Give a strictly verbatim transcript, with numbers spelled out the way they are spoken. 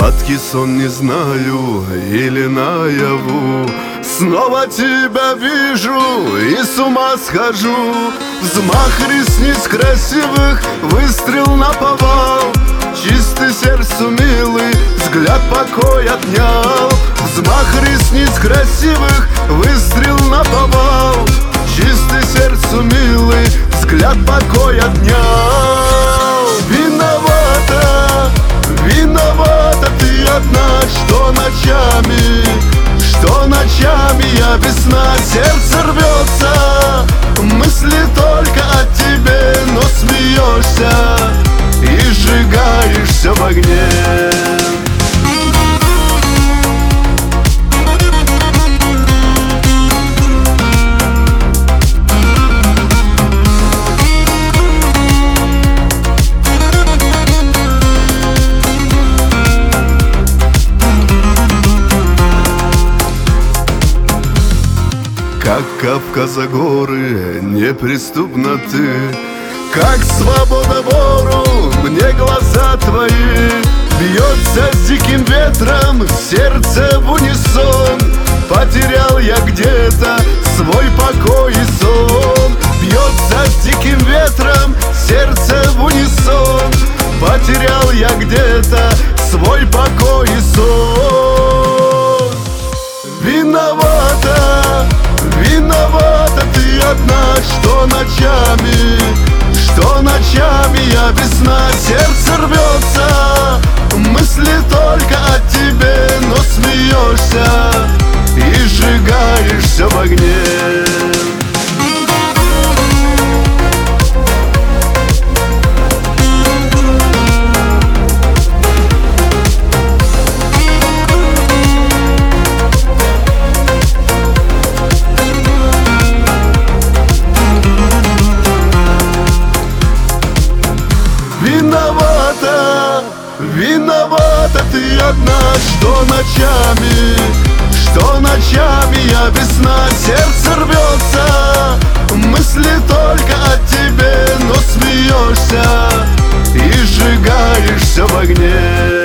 Сладкий сон не знаю или наяву, снова тебя вижу и с ума схожу. Взмах ресниц красивых, выстрел наповал, чистый сердцу милый взгляд покой отнял. Взмах ресниц красивых, выстрел наповал, чистый сердцу милый взгляд покой отнял. Виновата, виновата ты одна, что ночами, что ночами я без сна. Сердце рвется, мысли только о тебе, но смеешься и сжигаешься в огне. Как Кавказа горы, неприступна ты, как свобода вору, мне глаза твои. Бьется с диким ветром сердце в унисон, потерял я где-то свой покой и сон. Бьется с диким ветром сердце в унисон, потерял я где-то свой покой и сон. Виновата, виновата ты одна, что ночами, что ночами я без сна. Сердце рвется, мысли только о тебе, но смеешься и сжигаешься в огне. Виновата, виновата ты одна, что ночами, что ночами я без сна. Сердце рвется, мысли только о тебе, но смеешься и сжигаешься в огне.